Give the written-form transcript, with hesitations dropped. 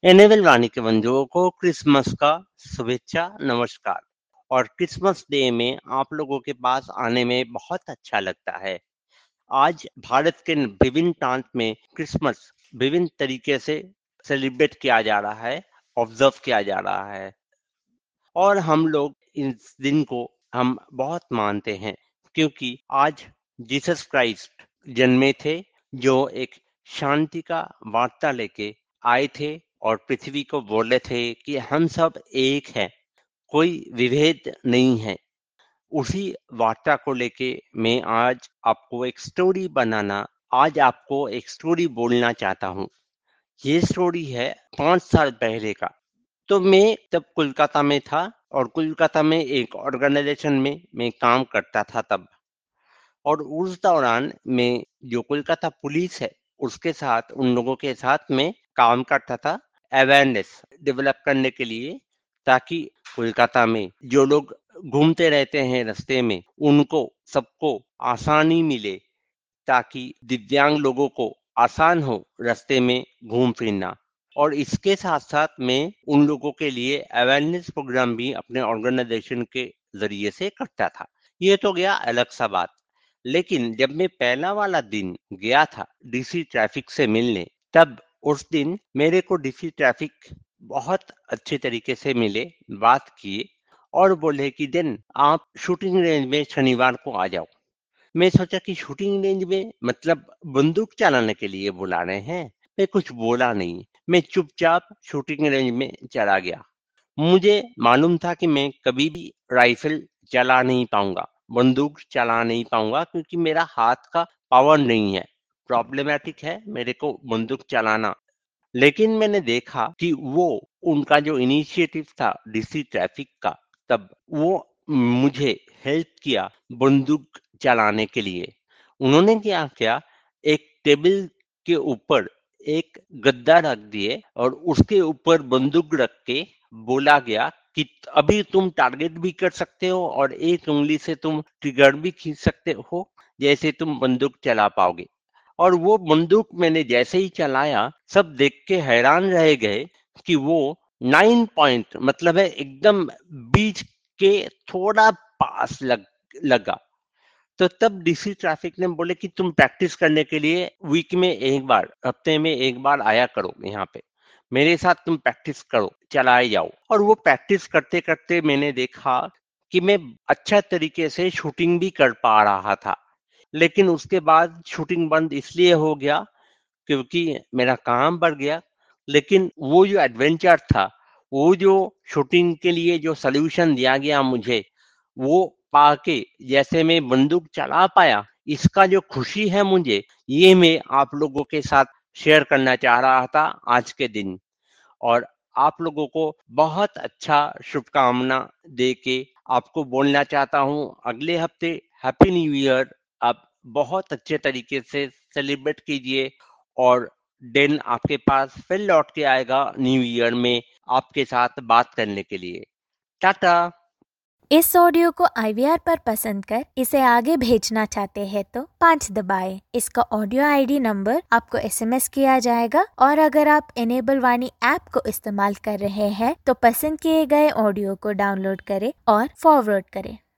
Enable वाणी के बंधुओं को क्रिसमस का शुभेच्छा नमस्कार। और क्रिसमस डे में आप लोगों के पास आने में बहुत अच्छा लगता है। आज भारत के विभिन्न प्रांत में क्रिसमस विभिन्न तरीके से सेलिब्रेट किया जा रहा है, ऑब्जर्व किया जा रहा है और हम लोग इस दिन को हम बहुत मानते हैं क्योंकि आज जीसस क्राइस्ट जन्मे थे, जो एक शांति का वार्ता लेके आए थे और पृथ्वी को बोले थे कि हम सब एक हैं, कोई विभेद नहीं है। उसी वार्ता को लेके मैं आज आपको एक स्टोरी बोलना चाहता हूँ। ये स्टोरी है 5 साल पहले का। तो मैं तब कोलकाता में था और कोलकाता में एक ऑर्गेनाइजेशन में मैं काम करता था तब। और उस दौरान मैं जो कोलकाता पुलिस है उसके साथ उन लोगों के साथ में काम करता था अवेयरनेस डेवलप करने के लिए, ताकि कोलकाता में जो लोग घूमते रहते हैं रास्ते में उनको सबको आसानी मिले, ताकि दिव्यांग लोगों को आसान हो रास्ते में घूम फिरना। और इसके साथ साथ मैं उन लोगों के लिए अवेयरनेस प्रोग्राम भी अपने ऑर्गेनाइजेशन के जरिए से करता था। ये तो गया अलग सा बात। लेकिन जब मैं पहला वाला दिन गया था डीसी ट्रैफिक से मिलने, तब उस दिन मेरे को डीसी ट्रैफिक बहुत अच्छे तरीके से मिले, बात किए और बोले कि दिन आप शूटिंग रेंज में शनिवार को आ जाओ। मैं सोचा कि शूटिंग रेंज में मतलब बंदूक चलाने के लिए बुला रहे हैं। मैं कुछ बोला नहीं, मैं चुपचाप शूटिंग रेंज में चला गया। मुझे मालूम था कि मैं कभी भी राइफल चला नहीं पाऊंगा, बंदूक चला नहीं पाऊंगा, क्योंकि मेरा हाथ का पावर नहीं है, प्रॉब्लमेटिक है मेरे को बंदूक चलाना। लेकिन मैंने देखा कि वो उनका जो इनिशिएटिव था डीसी ट्रैफिक का, तब वो मुझे हेल्प किया बंदूक चलाने के लिए। उन्होंने क्या किया, एक टेबल के ऊपर एक गद्दा रख दिए और उसके ऊपर बंदूक रख के बोला गया कि अभी तुम टारगेट भी कर सकते हो और एक उंगली से तुम ट्रिगर भी खींच सकते हो, जैसे तुम बंदूक चला पाओगे। और वो बंदूक मैंने जैसे ही चलाया, सब देख के हैरान रह गए कि वो 9 पॉइंट मतलब है एकदम बीच के थोड़ा पास लगा। तो तब डीसी ट्रैफिक ने बोले कि तुम प्रैक्टिस करने के लिए वीक में एक बार, हफ्ते में एक बार आया करो यहाँ पे, मेरे साथ तुम प्रैक्टिस करो, चलाए जाओ। और वो प्रैक्टिस करते करते मैंने देखा कि मैं अच्छा तरीके से शूटिंग भी कर पा रहा था। लेकिन उसके बाद शूटिंग बंद इसलिए हो गया क्योंकि मेरा काम बढ़ गया। लेकिन वो जो एडवेंचर था, वो जो शूटिंग के लिए जो सॉल्यूशन दिया गया मुझे, वो पाके जैसे मैं बंदूक चला पाया, इसका जो खुशी है मुझे, ये मैं आप लोगों के साथ शेयर करना चाह रहा था आज के दिन। और आप लोगों को बहुत अच्छा शुभकामना दे के आपको बोलना चाहता हूँ, अगले हफ्ते हैप्पी न्यू ईयर। आप बहुत अच्छे तरीके से सेलिब्रेट कीजिए और दिन आपके पास फिर लौट के आएगा न्यू ईयर में आपके साथ बात करने के लिए। टाटा। इस ऑडियो को IVR पर पसंद कर इसे आगे भेजना चाहते हैं तो 5 दबाएं। इसका ऑडियो ID नंबर आपको SMS किया जाएगा और अगर आप एनेबल वाणी ऐप को इस्तेमाल कर रहे हैं तो पसंद किए गए ऑडियो को डाउनलोड करें और फॉरवर्ड करें।